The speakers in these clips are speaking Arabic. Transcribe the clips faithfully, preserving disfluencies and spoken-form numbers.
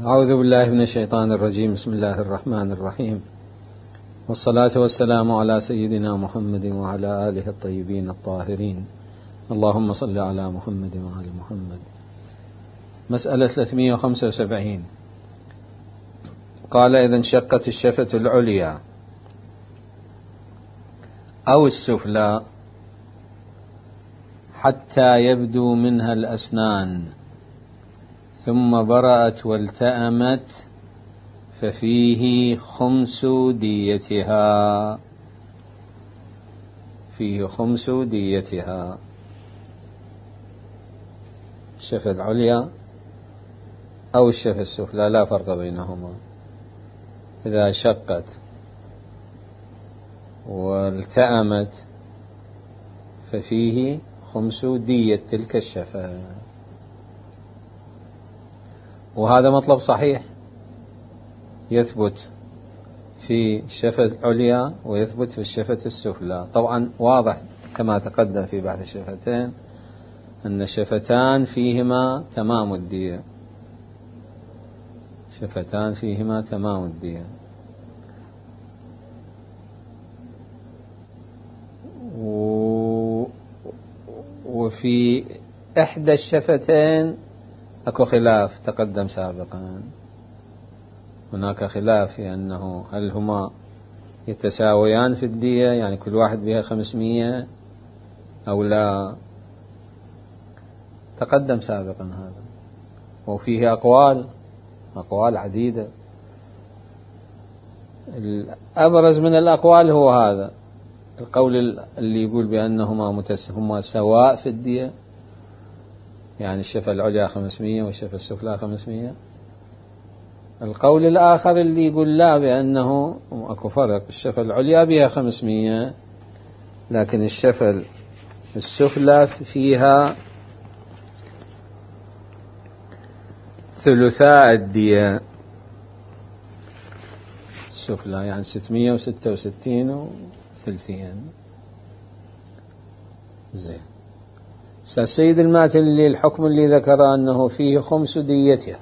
أعوذ بالله من الشيطان الرجيم. بسم الله الرحمن الرحيم، والصلاة والسلام على سيدنا محمد وعلى آله الطيبين الطاهرين. اللهم صل على محمد وعلى محمد. مسألة ثلاثمائة وخمسة وسبعين. قال: إذا انشقت الشفة العليا أو السفلى حتى يبدو منها الأسنان ثم برأت والتأمت ففيه خمس ديتها فيه خمس ديتها. الشفة العليا أو الشفة السفلى لا فرق بينهما، إذا شقت والتأمت ففيه خمس دية تلك الشفة. وهذا مطلب صحيح يثبت في الشفة العليا ويثبت في الشفة السفلى. طبعا واضح كما تقدم في بعض الشفتين أن الشفتان فيهما تمام الدية، شفتان فيهما تمام الدية. وفي إحدى الشفتين أكو خلاف تقدم سابقا، هناك خلاف في أنه هل هما يتساويان في الدية، يعني كل واحد بها خمسمية أو لا، تقدم سابقا هذا. وفيه أقوال أقوال عديدة. الأبرز من الأقوال هو هذا القول اللي يقول بأنهما متساويان سواء في الدية، يعني الشفة العليا خمسمية والشفة السفلى خمسمية. القول الآخر اللي يقول لا، بأنه أكو فرق، الشفة العليا بها خمسمية لكن الشفة السفلى فيها ثلثاء الدية. السفلى يعني ستمية وستة وستين وثلثين. زين. السيد الماتلي الحكم اللي ذكر أنه فيه خمس ديتها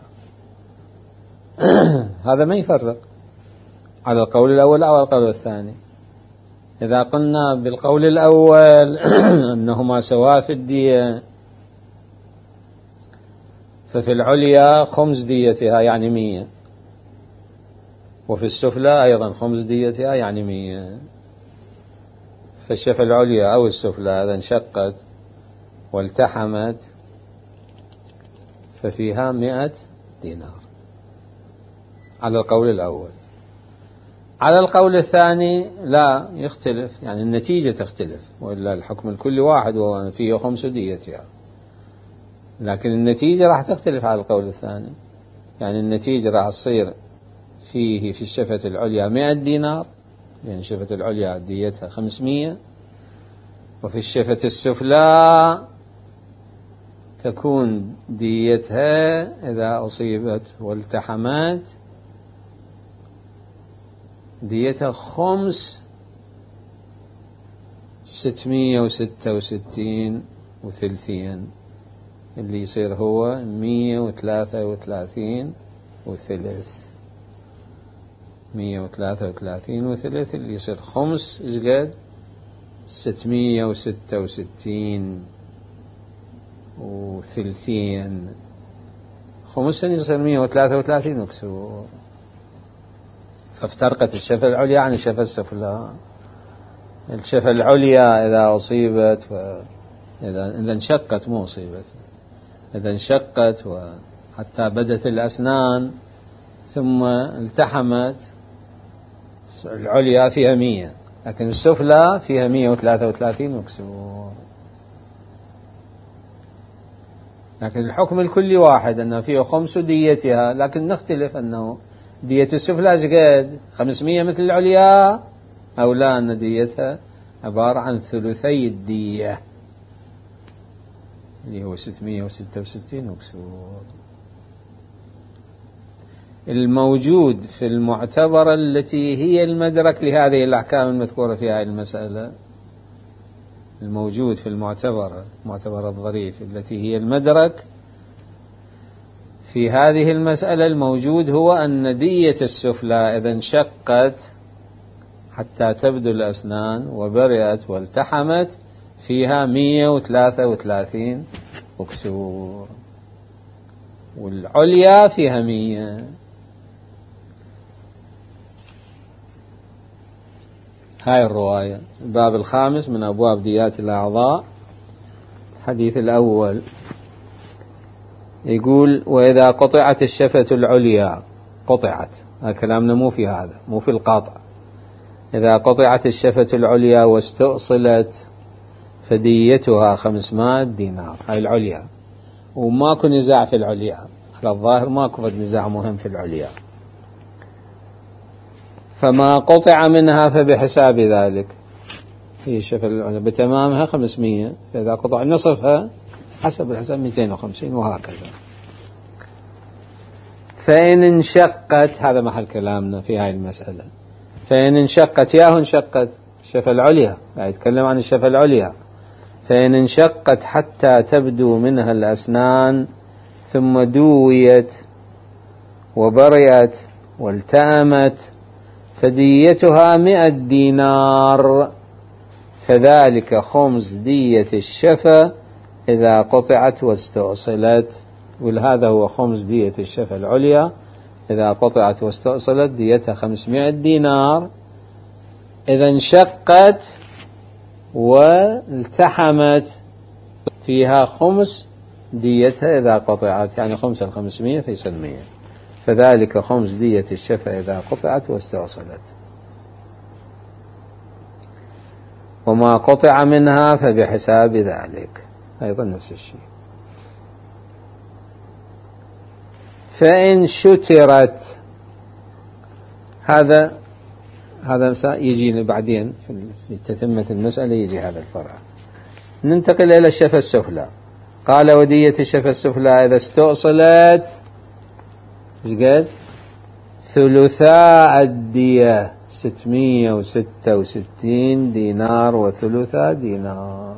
هذا ما يفرق على القول الأول أو القول الثاني. إذا قلنا بالقول الأول أنهما سواء في الدية ففي العليا خمس ديتها يعني مية، وفي السفلى أيضا خمس ديتها يعني مية. فالشفة العليا أو السفلى إذا انشقت والتحمت ففيها مئة دينار على القول الأول. على القول الثاني لا، يختلف، يعني النتيجة تختلف، وإلا الحكم الكل واحد وهو فيه خمس ديتها، لكن النتيجة راح تختلف على القول الثاني. يعني النتيجة راح تصير فيه في الشفة العليا مئة دينار، يعني الشفة العليا ديتها خمسمية، وفي الشفة السفلى تكون ديتها إذا أصيبت والتحمت ديتها خمس ستمية وستة وستين وثلثين، اللي يصير هو مية وثلاثة وثلاثين وثلث. مية وثلاثة وثلاثين وثلث اللي يصير خمس إزقاد ستمية وستة وستين وثلثين، خمسا يصير مية وثلاثة وثلاثين وكسور. فافترقت الشفة العليا عن الشفة السفلى. الشفة العليا إذا أصيبت ف... إذا إذا انشقت مو أصيبت، إذا انشقت وحتى بدت الأسنان ثم التحمت، العليا فيها مية لكن السفلى فيها مية وثلاثة وثلاثين وكسور. لكن الحكم الكلي واحد، أنه فيه خمس ديتها، لكن نختلف أنه دية السفلى زقاد خمسمية مثل العليا أو لا، أن ديتها عبارة عن ثلثي الدية اللي هو ستمية وستة وستين وكسور. الموجود في المعتبرة التي هي المدرك لهذه الأحكام المذكورة في هذه المسألة، الموجود في المعتبرة، معتبرة الظريف التي هي المدرك في هذه المسألة الموجود هو أن دية السفلى إذا انشقت حتى تبدو الأسنان وبرئت والتحمت فيها مئة وثلاثة وثلاثين وكسور، والعليا فيها مئة. هاي الرواية الباب الخامس من أبواب ديات الأعضاء. الحديث الأول يقول: وإذا قطعت الشفة العليا، قطعت، هذا كلامنا مو في هذا، مو في القاطع. إذا قطعت الشفة العليا واستؤصلت فديتها خمسمائة دينار. هاي العليا، وماكو نزاع في العليا، على الظاهر ماكو نزاع مهم في العليا. فما قطع منها فبحساب ذلك، هي الشفة العليا بتمامها خمسمائة، فإذا قطع نصفها حسب الحساب مئتين وخمسين، وهكذا. فإن انشقت، هذا محل كلامنا في هاي المسألة، فإن انشقت، ياهو انشقت الشفة العليا، قاعد يتكلم عن الشفة العليا. فإن انشقت حتى تبدو منها الأسنان ثم دويت وبرئت والتأمت فديتها مئة دينار، فذلك خمس دية الشفة إذا قطعت واستؤصلت. ولهذا هو خمس دية الشفة العليا إذا قطعت واستؤصلت، ديتها خمسمائة دينار. إذا انشقت والتحمت فيها خمس ديتها إذا قطعت، يعني خمس الخمسمائة في سلمية، فذلك خمس دية الشفة إذا قطعت واستؤصلت. وما قطع منها فبحساب ذلك، أيضا نفس الشيء. فإن شترت، هذا هذا يجي بعدين في تتمة المسألة، يجي هذا الفرع. ننتقل إلى الشفة السفلى. قال: ودية الشفة السفلى إذا استؤصلت إيش قد؟ ثلثاء الدية ستمائة وستة وستين دينار وثلثاء دينار.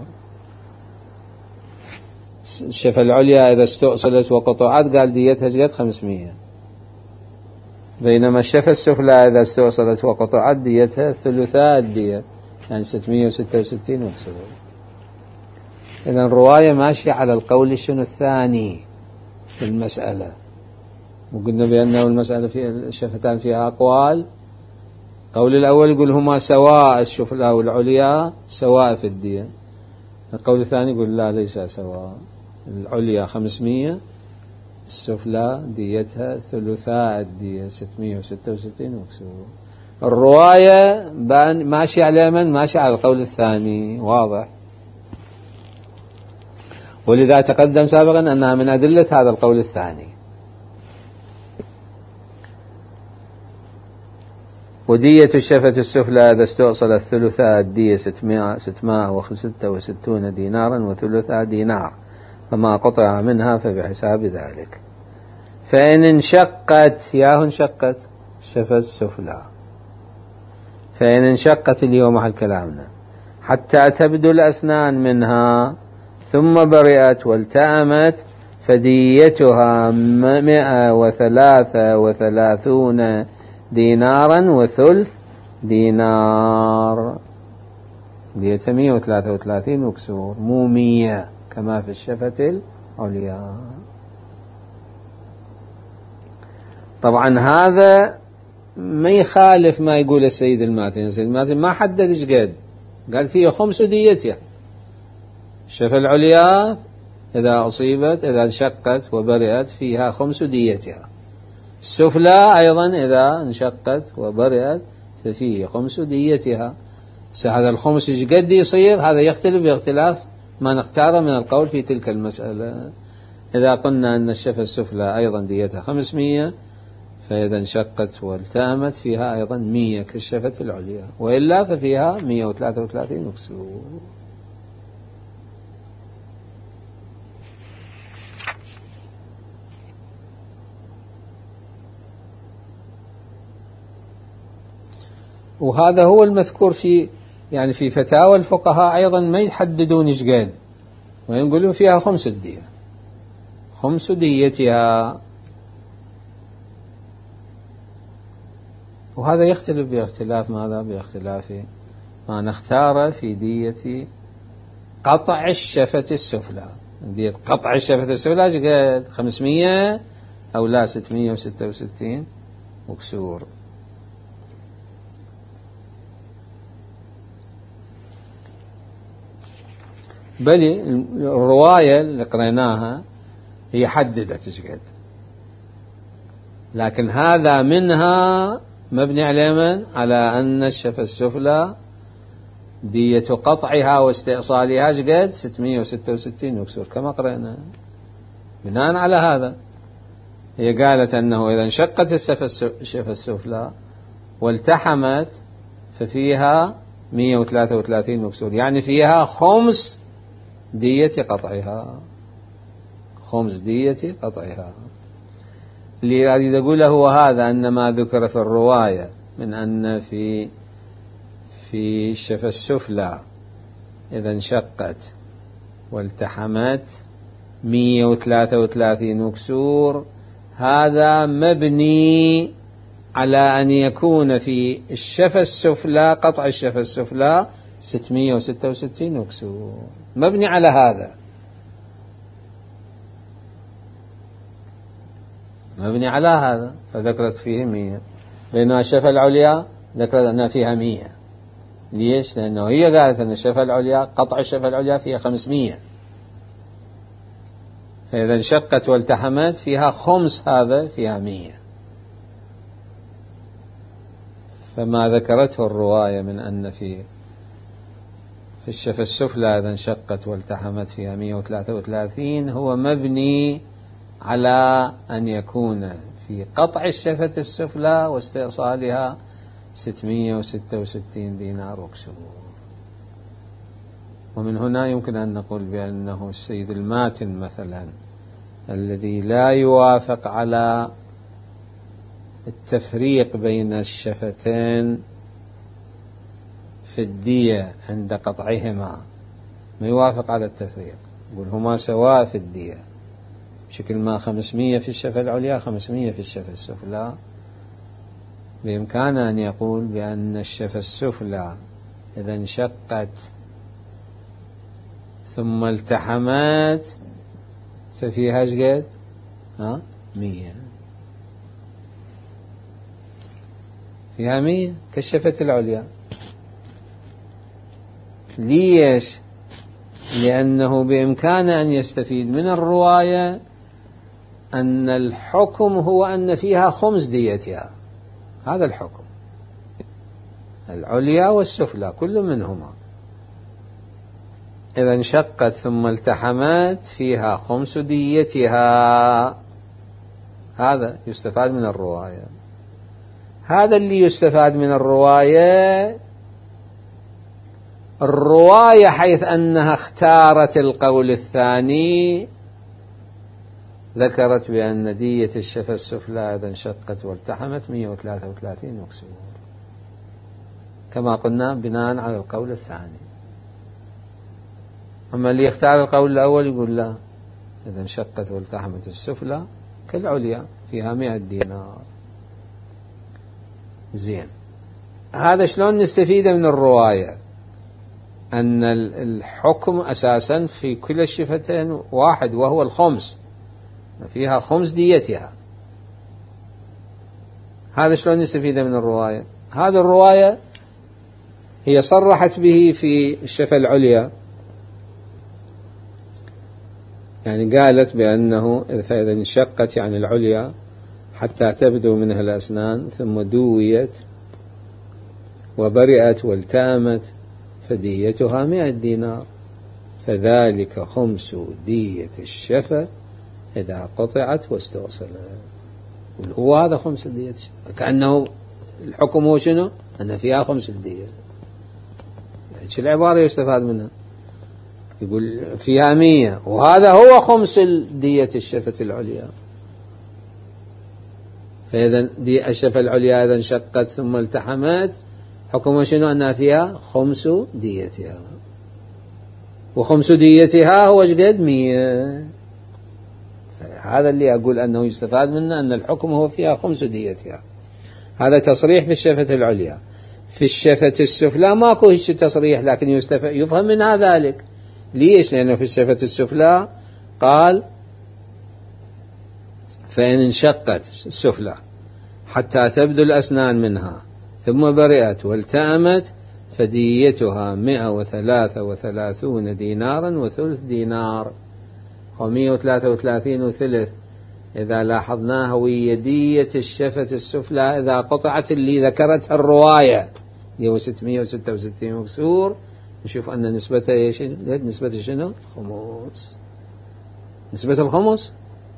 الشفة العليا إذا استؤصلت وقطعت قال ديتها قد؟ خمسمائة. بينما الشفة السفلى إذا استؤصلت وقطعت ديتها ثلثاء الدية، يعني ستمائة وستة وستين وكسور. إذن الرواية ماشية على القول شنو الثاني في المسألة، وقلنا بأنه المسألة في الشفتان فيها أقوال. القول الأول يقول هما سواء، السفلى والعليا سواء في الدية. القول الثاني يقول لا، ليس سواء، العليا خمسمائة، السفلى ديتها ثلثاء الدية ستمائة وستة وستين وكسور. الرواية ماشي على من؟ ماشي على القول الثاني، واضح. ولذا تقدم سابقا أنها من أدلة هذا القول الثاني. ودية الشفة السفلى إذا استؤصلت ثلثاء الدية ستمائة وستة وستون دينارا وثلثاء دينار، فما قطع منها فبحساب ذلك. فإن انشقت، ياهو انشقت الشفة السفلى، فإن انشقت اليوم محل كلامنا حتى تبدو الأسنان منها ثم برئت والتأمت فديتها مئة وثلاثة وثلاثون دينارا وثلث دينار، ديتها مئة وثلاثة وثلاثين وكسور، مو مية كما في الشفة العليا. طبعا هذا ما يخالف ما يقول السيد الماتن. السيد الماتن ما حدد ايش قد، قال فيه خمس ديتها. الشفة العليا إذا أصيبت إذا انشقت وبرئت فيها خمس ديتها. السفلى أيضا إذا انشقت وبرئت ففيه خمس ديتها. هذا الخمس ايش قد يصير؟ هذا يختلف باختلاف ما نختاره من القول في تلك المسألة. إذا قلنا أن الشفة السفلى أيضا ديتها خمسمائة، فإذا انشقت والتأمت فيها أيضا مية كالشفة العليا، وإلا ففيها مئة وثلاثة وثلاثين وكسور. وهذا هو المذكور في يعني في فتاوى الفقهاء أيضا، ما يحددون ايش قد، ويقولون فيها خمس الدية، خمس ديتها. وهذا يختلف باختلاف ماذا؟ باختلاف ما نختاره في دية قطع الشفة السفلى. دية قطع الشفة السفلى قد خمسمية أو لا ستمية وستة وستين وكسور. بل الرواية اللي قريناها هي حددت ايش قد، لكن هذا منها مبني على من؟ على أن الشفة السفلى دية قطعها واستئصالها ايش قد؟ ستمية وستة وستين وكسور كما قرأنا. بناء على هذا هي قالت أنه إذا انشقت الشفة السفلى والتحمت ففيها مية وثلاثة وثلاثين وكسور، يعني فيها خمس دية قطعها، خمس دية قطعها. اللي أريد أقوله هو هذا، أن ما ذكر في الرواية من أن في في الشفة السفلى إذا انشقت والتحمت مية وثلاثة وثلاثين وكسور، هذا مبني على أن يكون في الشفة السفلى قطع الشفة السفلى ستمية وستة وستين وكسور، مبني على هذا، مبني على هذا. فذكرت فيه مية، بينما الشفة العليا ذكرت أنها فيها مية. ليش؟ لأنه هي قالت أن الشفة العليا قطع الشفة العليا فيها خمسمية، فإذا انشقت والتحمت فيها خمس، هذا فيها مية. فما ذكرته الرواية من أن في في الشفة السفلى إذا انشقت والتحمت فيها مية وثلاثة وثلاثين هو مبني على أن يكون في قطع الشفة السفلى واستئصالها ستمية وستة وستين دينار وكسور. ومن هنا يمكن أن نقول بأنه السيد الماتن مثلا الذي لا يوافق على التفريق بين الشفتين في الدية عند قطعهما، ما يوافق على التفريق، يقول هما سواء في الدية، بشكل ما خمسمية في الشفة العليا خمسمية في الشفة السفلى. بإمكانه أن يقول بأن الشفة السفلى إذا انشقت ثم التحمت ففيها ايش قد؟ ها؟ مية، فيها مية كالشفة العليا. ليش؟ لأنه بإمكانه أن يستفيد من الرواية أن الحكم هو أن فيها خمس ديتها، هذا الحكم، العليا والسفلى كل منهما إذا انشقت ثم التحمت فيها خمس ديتها. هذا يستفاد من الرواية، هذا اللي يستفاد من الرواية. الرواية حيث أنها اختارت القول الثاني ذكرت بأن دية الشفة السفلى إذا انشقت والتحمت مية وثلاثة وثلاثين وكسور، كما قلنا بناء على القول الثاني. أما اللي يختار القول الأول يقول لا، إذا انشقت والتحمت السفلى كالعليا فيها مئة دينار. زين، هذا شلون نستفيد من الرواية؟ أن الحكم أساسا في كل الشفتين واحد وهو الخمس، فيها خمس ديتها. هذا شلون نستفيد من الرواية؟ هذا الرواية هي صرحت به في الشفة العليا، يعني قالت بأنه فإذا انشقت يعني العليا حتى تبدو منها الأسنان ثم دويت وبرئت والتامت فديتها مئة دينار، فذلك خمس دية الشفة إذا قطعت واستوصلت. هو هذا خمس دية الشفة، كأنه الحكم هو شنو؟ أن فيها خمس دية. شو العبارة يستفاد منها؟ يقول فيها مية وهذا هو خمس دية الشفة العليا. فإذا دي الشفة العليا إذا انشقت ثم التحمت حكم شنو؟ أنها فيها خمس ديتها، وخمس ديتها هو قد مية. هذا اللي أقول أنه يستفاد منه أن الحكم هو فيها خمس ديتها. هذا تصريح في الشفة العليا. في الشفة السفلى ماكو هيك تصريح، لكن يفهم منها ذلك. ليش؟ لأنه في الشفة السفلى قال فإن انشقت السفلى حتى تبدو الأسنان منها ثم برئت والتأمت فديتها مئة وثلاثة وثلاثون دينارا وثلث دينار. ومئة وثلاثة وثلاثين وثلث إذا لاحظناها ويا دية الشفة السفلى إذا قطعت اللي ذكرتها الرواية اللي هو ستمئة وستة وستين وكسور، نشوف أن نسبتها إيش؟ نسبة شنو؟ الخمس. نسبة الخمس،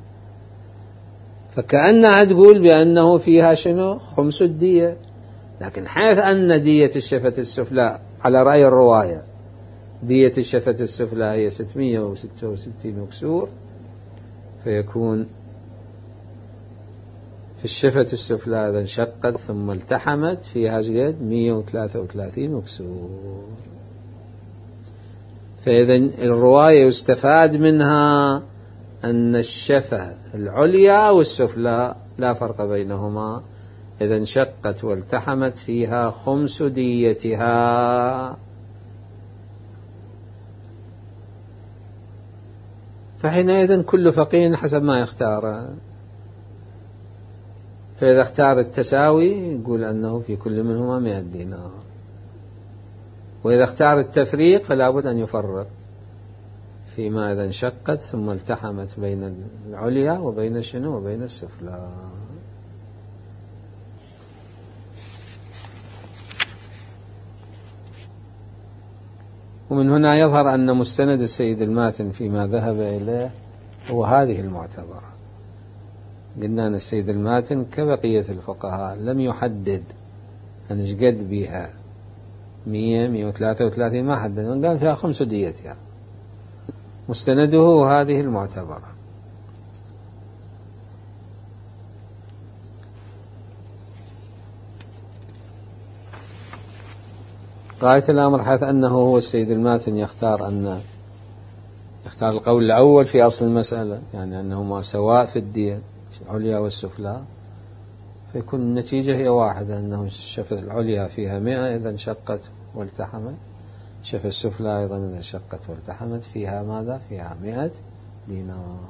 فكأنها تقول بأنه فيها شنو؟ خمس الدية. لكن حيث أن دية الشفة السفلى على رأي الرواية دية الشفة السفلى هي ستمئة وستة وستين وكسور، فيكون في الشفة السفلى إذا انشقت ثم التحمت فيها قد مئة وثلاثة وثلاثين وكسور. فإذا الرواية يستفاد منها أن الشفة العليا والسفلى لا فرق بينهما، إذا انشقت والتحمت فيها خمس ديتها. فحينئذ كل فقيه حسب ما يختار. فإذا اختار التساوي يقول أنه في كل منهما مئة دينار، وإذا اختار التفريق فلا بد أن يفرق فيما إذا انشقت ثم التحمت بين العليا وبين شنو وبين السفلى. ومن هنا يظهر أن مستند السيد الماتن فيما ذهب إليه هو هذه المعتبرة. قلنا أن السيد الماتن كبقية الفقهاء لم يحدد أن اجقد بها مئة مئة وثلاثة وثلاثين، ما حدد، قال فيها خمس ديتها. مستنده هذه المعتبرة. غاية الأمر حيث أنه هو السيد الماتن يختار أن يختار القول الأول في أصل المسألة، يعني أنهما سواء في الدية العليا والسفلى، فيكون النتيجة هي واحدة، أنه الشفة العليا فيها مئة إذا انشقت والتحمت، الشفة السفلى أيضا إذا انشقت والتحمت فيها ماذا؟ فيها مئة دينار،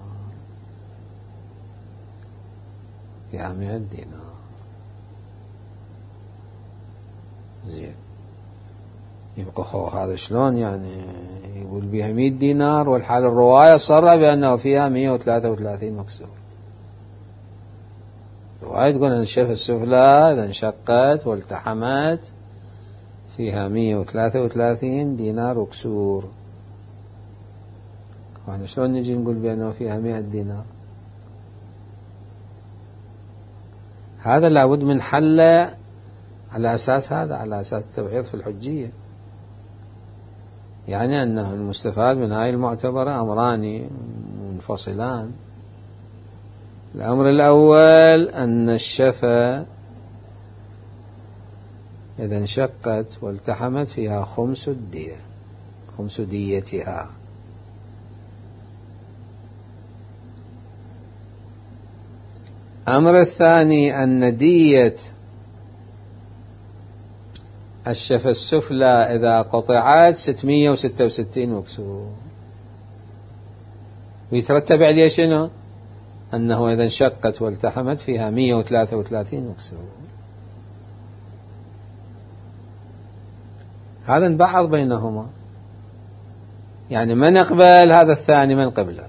فيها مئة دينار. زين، يبقى خو هذا شلون يعني يقول بها مئة دينار والحال الرواية صرح بأنه فيها مئة وثلاثة وثلاثين مكسور. الرواية تقول أن الشفة السفلى إذا انشقت والتحمت فيها مئة وثلاثة وثلاثين دينار وكسور. وإحنا شلون نجي نقول بأنه فيها مئة دينار؟ هذا لابد من حل على أساس هذا، على أساس التبعيض في الحجية، يعني أنه المستفاد من هاي المعتبرة أمران منفصلان. الأمر الأول أن الشفة إذا انشقت والتحمت فيها خمس الدية، خمس ديتها. الأمر الثاني أن دية الشفة السفلى إذا قطعت ستمئة وستة وستين وكسور، ويترتب عليه شنو؟ أنه إذا انشقت والتحمت فيها مئة وثلاثة وثلاثين وكسور. هذا نبعض بينهما، يعني من يقبل هذا الثاني من قبله،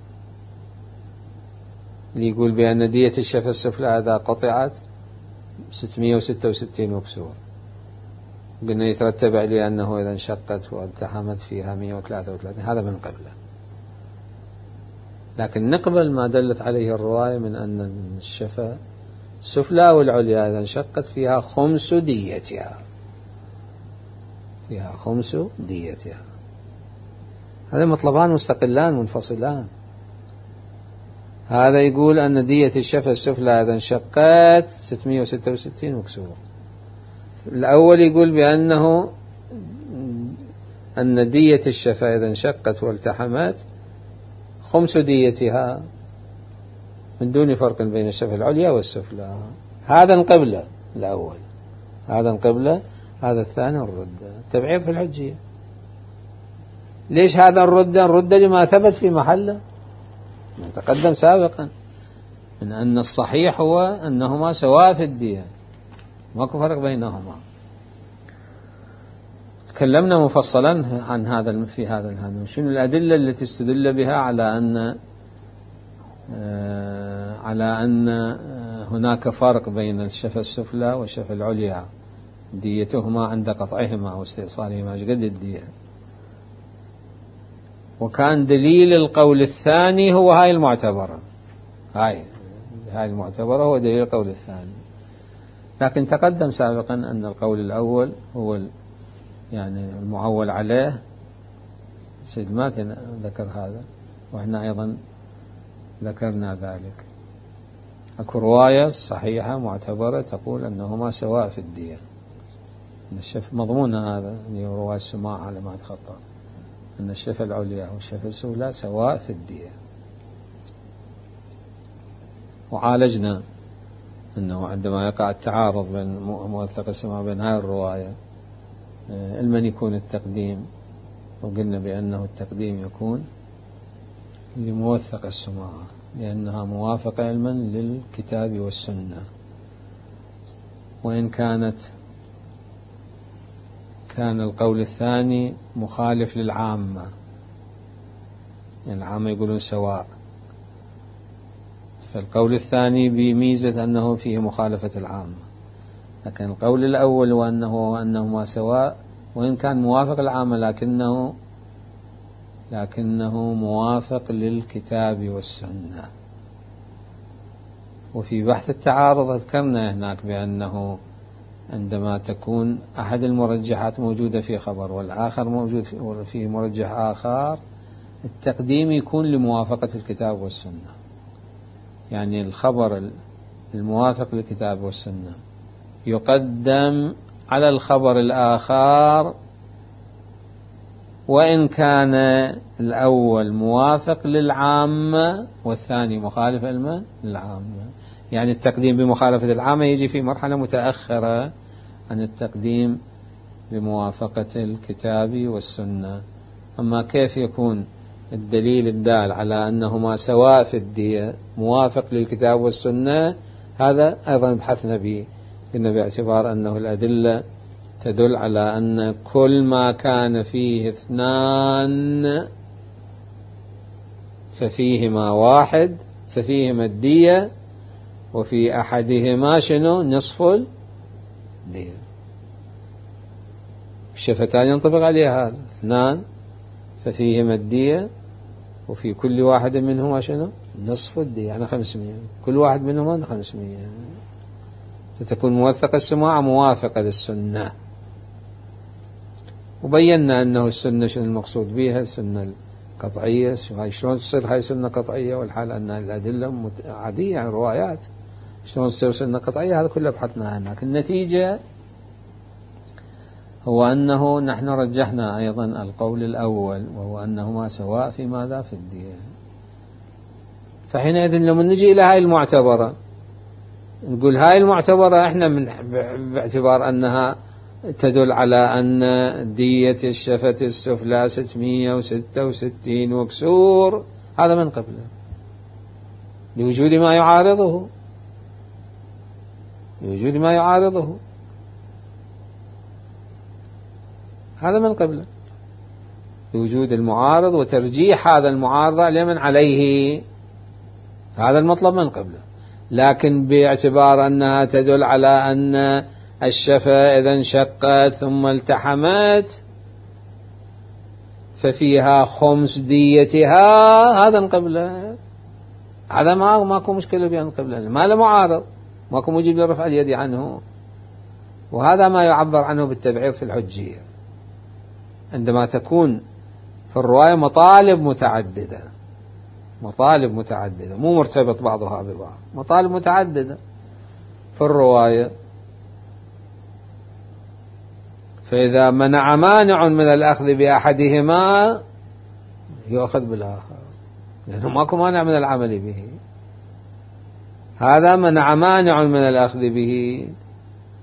اللي يقول بأن دية الشفة السفلى إذا قطعت ستمئة وستة وستين وكسور، قلنا يترتب عليه أنه إذا انشقت والتحمت فيها مئة وثلاثة وثلاثين، هذا من قبله. لكن نقبل ما دلت عليه الرواية من أن الشفة السفلى والعليا إذا انشقت فيها خمس ديتها، فيها خمس ديتها. هذا مطلبان مستقلان منفصلان. هذا يقول أن دية الشفة السفلى إذا انشقت ستمئة وستة وستين وكسور. الأول يقول بأنه أن دية الشفة إذا انشقت والتحمت خمس ديتها من دون فرق بين الشفة العليا والسفلى. هذا نقبله، الأول، هذا القبلة، هذا الثاني الردة. تبعيض في الحجية. ليش هذا الردة؟ الردة لما ثبت في محله، تقدم سابقا من أن الصحيح هو أنهما سواء في الدية، ماكو فرق بينهما. تكلمنا مفصلا عن هذا في هذا الهدف. شنو الأدلة التي استدل بها على أن آه على أن هناك فرق بين الشفة السفلى والشفة العليا، ديتهما عند قطعهما واستئصالهما قد الدية. وكان دليل القول الثاني هو هاي المعتبرة، هاي هاي المعتبرة هو دليل القول الثاني. لكن تقدم سابقا أن القول الأول هو يعني المعول عليه. سيد ماتن ذكر هذا، وإحنا أيضا ذكرنا ذلك. أكو رواية صحيحة معتبرة تقول أنهما سواء في الدية. الشف مضمون هذا اللي هو رواية السماع على ما أتخطى، أن الشفة العليا والشفة السفلى سواء في الدية. وعالجنا أنه عندما يقع التعارض بين موثق السماع بين هاي الرواية المن يكون التقديم، وقلنا بأنه التقديم يكون لموثق السماع لأنها موافقة علما للكتاب والسنة. وإن كانت كان القول الثاني مخالف للعامة، يعني العامة يقولون سواء، فالقول الثاني بميزة أنه فيه مخالفة العامة. لكن القول الأول وأنه أنهما سواء وإن كان موافق العامة لكنه لكنه موافق للكتاب والسنة. وفي بحث التعارض ذكرنا هناك بأنه عندما تكون أحد المرجحات موجودة في خبر والآخر موجود فيه مرجح آخر، التقديم يكون لموافقة الكتاب والسنة. يعني الخبر الموافق للكتاب والسنة يقدم على الخبر الآخر وإن كان الأول موافق للعامة والثاني مخالف للعامة. يعني التقديم بمخالفة العامة يجي في مرحلة متأخرة عن التقديم بموافقة الكتاب والسنة. أما كيف يكون الدليل الدال على أنهما سواء في الدية موافق للكتاب والسنة، هذا أيضا بحثنا به، قلنا باعتبار أنه الأدلة تدل على أن كل ما كان فيه اثنان ففيهما واحد، ففيهما الدية، وفي أحدهما شنو؟ نصف الدية. الشفتان ينطبق عليها هذا، اثنان ففيهما الدية، وفي كل واحد منهما شنو؟ نصف الدية، يعني خمسمية، كل واحد منهما خمسمية، فتكون موثقة السماع موافقة للسنة. وبينا أنه السنة شنو المقصود بها، السنة القطعية، هاي شلون تصير هاي سنة قطعية والحال أن الأدلة عادية يعني روايات، شلون تصير سنة قطعية، هذا كله بحثنا هناك. النتيجة هو أنه نحن رجحنا أيضا القول الأول وهو أنهما سواء في ماذا؟ في الدية. فحينئذ لما نجي إلى هاي المعتبرة نقول هاي المعتبرة احنا من باعتبار أنها تدل على أن دية الشفة السفلى ستمائة وستة وستين وكسور، هذا من قبله لوجود ما يعارضه لوجود ما يعارضه هذا من قبله لوجود المعارض وترجيح هذا المعارض لمن عليه، هذا المطلب من قبله. لكن باعتبار أنها تدل على أن الشفة إذا انشقت ثم التحمت ففيها خمس ديتها، هذا قبله، هذا ما ماكو مشكلة بين قبله، ما له معارض، ماكو موجب لرفع اليد عنه. وهذا ما يعبر عنه بالتبعيض في الحجية، عندما تكون في الرواية مطالب متعددة مطالب متعددة مو مرتبط بعضها ببعض، مطالب متعددة في الرواية، فإذا منع مانع من الأخذ بأحدهما يأخذ بالآخر، لأنه ماكو مانع من العمل به. هذا منع مانع من الأخذ به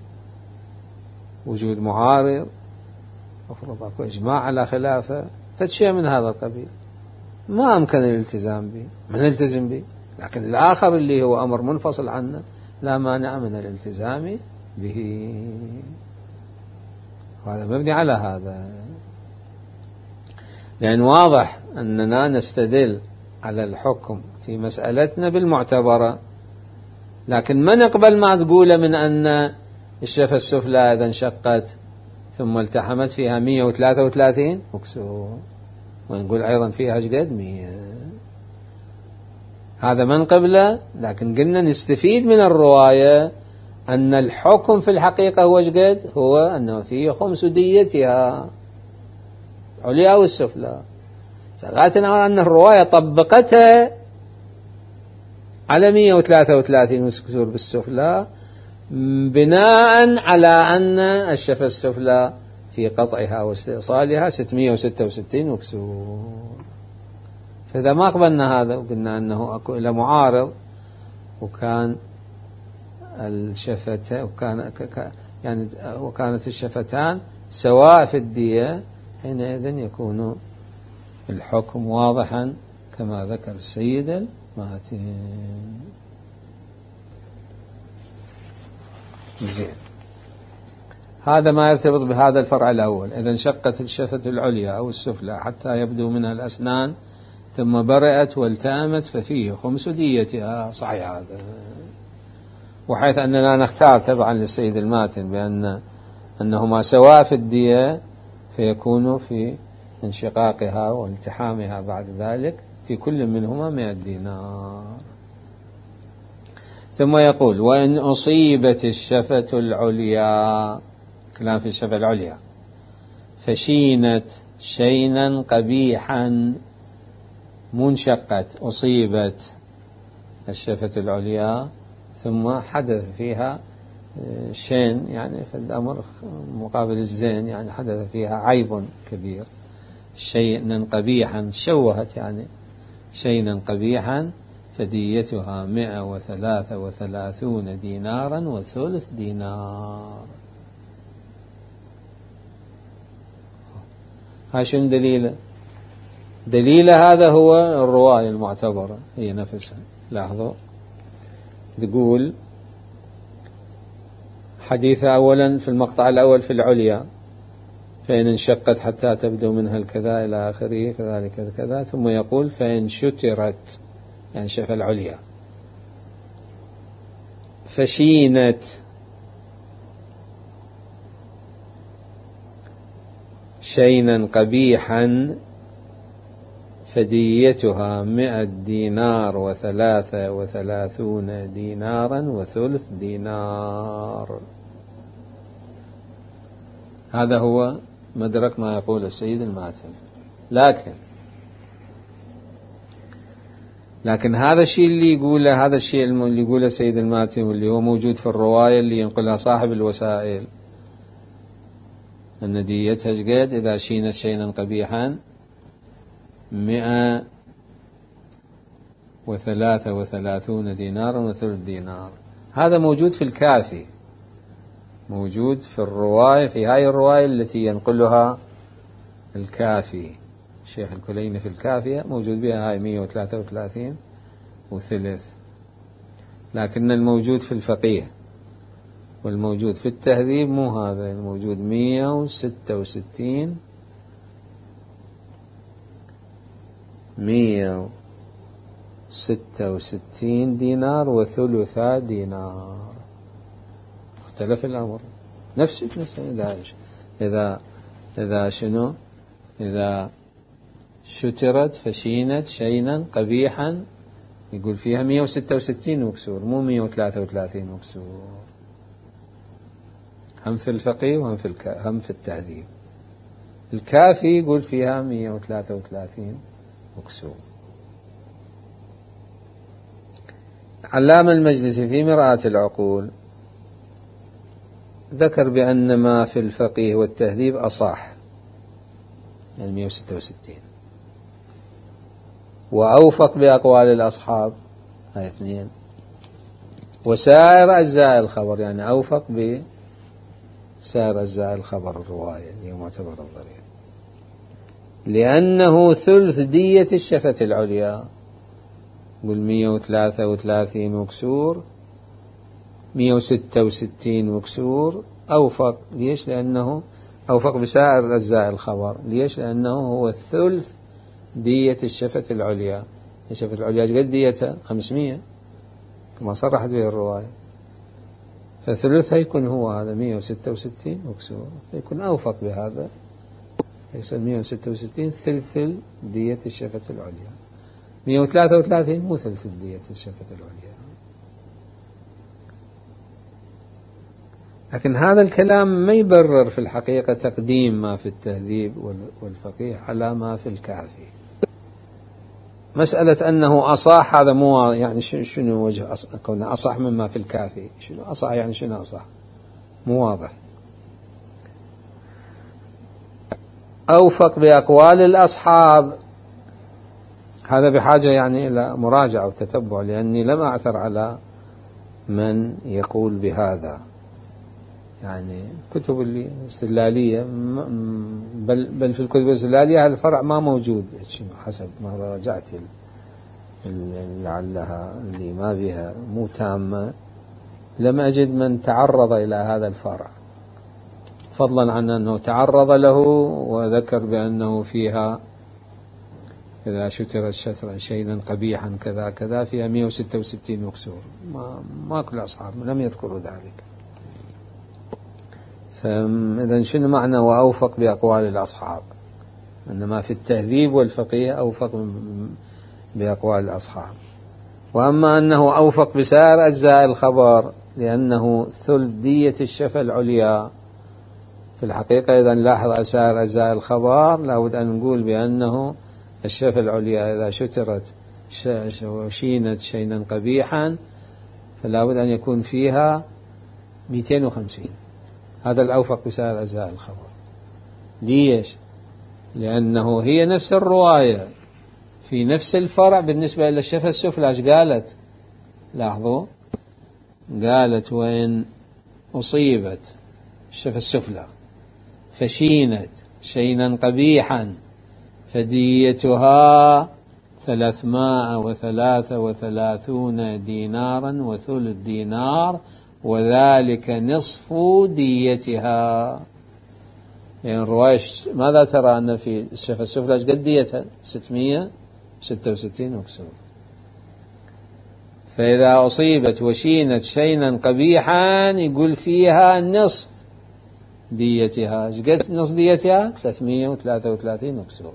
وجود معارض، أفرض أكو إجماع على خلافه، فشيء من هذا القبيل ما أمكن الالتزام به، من التزم به. لكن الآخر اللي هو أمر منفصل عنه لا مانع من الالتزام به. وهذا مبني على هذا، لأن واضح أننا نستدل على الحكم في مسألتنا بالمعتبرة، لكن ما نقبل ما تقول من أن الشفة السفلى إذا انشقت ثم التحمت فيها مئة وثلاثة وثلاثين أكسور، ونقول أيضا فيها شقد مئة. هذا من قبله، لكن قلنا نستفيد من الرواية أن الحكم في الحقيقة هو شقد، هو أنه فيه خمس ديتها عليا والسفلى. سألتنا أن الرواية طبقتها على مئة وثلاثة وثلاثين أكسور بالسفلى بناء على أن الشفة السفلى في قطعها واستئصالها ستمئة وستة وستين أكسور. فإذا ما قبلنا هذا وقلنا أنه أكو إلى معارض، وكان الشفتان وكان يعني وكانت الشفتان سواء في الدية، حينئذ يكون الحكم واضحا كما ذكر السيد الماتن. زين، هذا ما يرتبط بهذا الفرع الأول. إذا انشقت الشفة العليا أو السفلى حتى يبدو منها الأسنان ثم برئت والتأمت ففيه خمس ديتها. صحيح هذا، وحيث أننا نختار تبعا للسيد الماتن بأن أنهما سواء في الدية، فيكون في انشقاقها والتحامها بعد ذلك في كل منهما مئة دينار. ثم يقول: وإن أصيبت الشفة العليا، كلام في الشفة العليا، فشينت شينا قبيحا، منشقت، أصيبت الشفة العليا ثم حدث فيها شين، يعني في الأمر مقابل الزين، يعني حدث فيها عيب كبير، شيئا قبيحا، شوهت يعني شيئا قبيحا، فديتها مئة وثلاثة وثلاثون دينارا وثلث دينار. هاشم دليله؟ دليل هذا هو الرواية المعتبرة هي نفسها. لاحظوا، تقول حديثة أولا في المقطع الأول في العليا، فإن انشقت حتى تبدو منها الكذا إلى آخره كذلك كذا، ثم يقول فإن شترت، يعني شفة العليا، فشينت شينا قبيحا، فديتها مئة دينار وثلاثة وثلاثون دينارا وثلث دينار. هذا هو مدرك ما يقول السيد الماتن. لكن لكن هذا الشيء اللي يقوله، هذا الشيء اللي يقوله السيد الماتن واللي هو موجود في الرواية اللي ينقلها صاحب الوسائل، أن ديتها شقد إذا شينت شيئا قبيحا مئة وثلاثة وثلاثون دينارا وثلث دينار. هذا موجود في الكافي، موجود في الرواية، في هاي الرواية التي ينقلها الكافي، الشيخ الكليني في الكافية موجود بها هاي مئة وثلاثة وثلاثين وثلث. لكن الموجود في الفقيه والموجود في التهذيب مو هذا، الموجود مئة وستة وستين مئة وستة وستين دينار وثلثا دينار. اختلف الأمر، نفس نفس إذا إذا إذا شنو إذا شترت فشينت شينا قبيحا، يقول فيها مئة وستة وستين وكسور، مو مئة وثلاثة وثلاثين وكسور. هم في الفقيه وهم في الك... هم في التهذيب. الكافي يقول فيها مئة وثلاثة وثلاثين وكسور. علامة المجلسي في مرآة العقول ذكر بأن ما في الفقيه والتهذيب أصح، يعني مئة وستة وستين، وأوفق بأقوال الأصحاب، هاي اثنين، وسائر أجزاء الخبر، يعني أوفق سائر أجزاء الخبر الرواية اللي هو معتبر الضرير، لأنه ثلث دية الشفة العليا. قل مية وثلاثة وثلاثين وكسور، مية وستة وستين وكسور أوفق. ليش؟ لأنه أوفق بسائر أجزاء الخبر. ليش؟ لأنه هو الثلث دية الشفة العليا. الشفة العليا قد ديتها خمسمية كما صرحت به الرواية، فثلثها يكون هو هذا مية وستة وستين وكسور، يكون أوفق بهذا، يصير مية وستة وستين ثلث دية الشفة العليا. مية وثلاثة وثلاثين مو ثلث دية الشفة العليا. لكن هذا الكلام ما يبرر في الحقيقة تقديم ما في التهذيب والفقيه على ما في الكافي. مسألة أنه أصح هذا مو يعني شنو وجه كونه أصح مما في الكافي؟ شنو أصح يعني شنو أصح؟ مو واضح. أوفق بأقوال الأصحاب هذا بحاجة يعني إلى مراجعة وتتبع، لأني لم أعثر على من يقول بهذا. يعني كتب اللي استدلالية بل, بل في الكتب الاستدلالية هذا الفرع ما موجود حسب ما راجعت، لعلها اللي ما بها مو تامة. لم أجد من تعرض إلى هذا الفرع، فضلا عن أنه تعرض له وذكر بأنه فيها إذا شترت شترا شيئا قبيحا كذا كذا فيها مية وستة وستين وكسور. ما, ما كل أصحاب لم يذكروا ذلك. فإذا شنو معنى وأوفق بأقوال الأصحاب؟ إنما في التهذيب والفقيه أوفق بأقوال الأصحاب. وأما أنه أوفق بسائر أجزاء الخبر لأنه ثلث دية الشفة العليا، في الحقيقة إذا نلاحظ سائر أجزاء الخبر لابد أن نقول بأنه الشفة العليا إذا شترت وشينت شيئا قبيحا فلابد أن يكون فيها مئتين وخمسين. هذا الأوفق بسائر أجزاء الخبر. ليش؟ لأنه هي نفس الرواية في نفس الفرع بالنسبة إلى الشفة السفلى. ايش قالت؟ لاحظوا، قالت وإن أصيبت الشفة السفلى فشينت شيئا قبيحا فديتها ثلاثمائة وثلاثة وثلاثون دينارا وثلث دينار وذلك نصف ديتها. يعني الرواية ماذا ترى؟ أن في الشفة السفلى قد ديتها ستمائة وستة وستين وكسور. فإذا أصيبت وشينت شيئا قبيحا يقول فيها نصف ديتها. قد نصف ديتها؟ ثلاثمائة وثلاثة وثلاثين وكسور.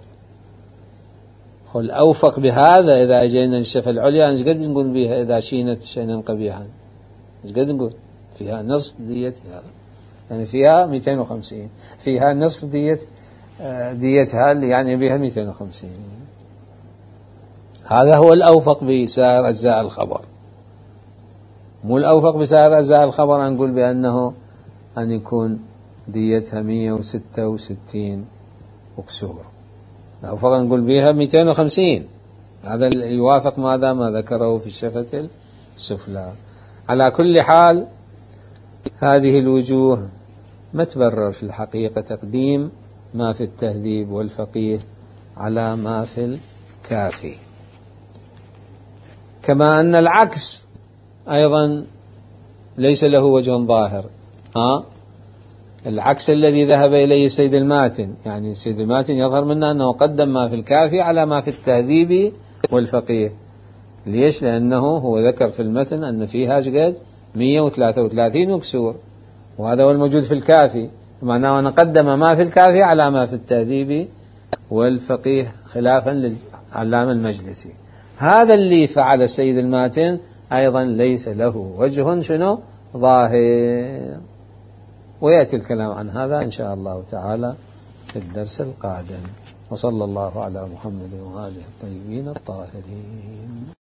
قل أوفق بهذا إذا أجينا الشفة العليا ايش قد نقول بها إذا شينت شيئا قبيحا؟ ايش قد نقول؟ فيها نصف ديتها، يعني فيها مئتين وخمسين، فيها نصف دية ديتها اللي يعني بها مئتين وخمسين. هذا هو الأوفق بسائر أجزاء الخبر. مو الأوفق بسائر أجزاء الخبر أن نقول بأنه أن يكون ديتها مئة وستة وستين وكسور. الأوفق أن نقول بها مئتين وخمسين. هذا يوافق ماذا ما ذكره في الشفة السفلى. على كل حال هذه الوجوه ما تبرر في الحقيقة تقديم ما في التهذيب والفقيه على ما في الكافي. كما أن العكس أيضا ليس له وجه ظاهر. ها؟ العكس الذي ذهب إليه السيد الماتن، يعني السيد الماتن يظهر منه أنه قدم ما في الكافي على ما في التهذيب والفقيه. ليش؟ لأنه هو ذكر في المتن أن فيها قد مئة وثلاثة وثلاثين وكسور، وهذا هو الموجود في الكافي، معناه أن قدم ما في الكافي على ما في التهذيب والفقيه خلافا للعلامة المجلسي. هذا اللي فعل السيد الماتن أيضا ليس له وجه شنو ظاهر، ويأتي الكلام عن هذا إن شاء الله تعالى في الدرس القادم. وصلى الله على محمد وآله الطيبين الطاهرين.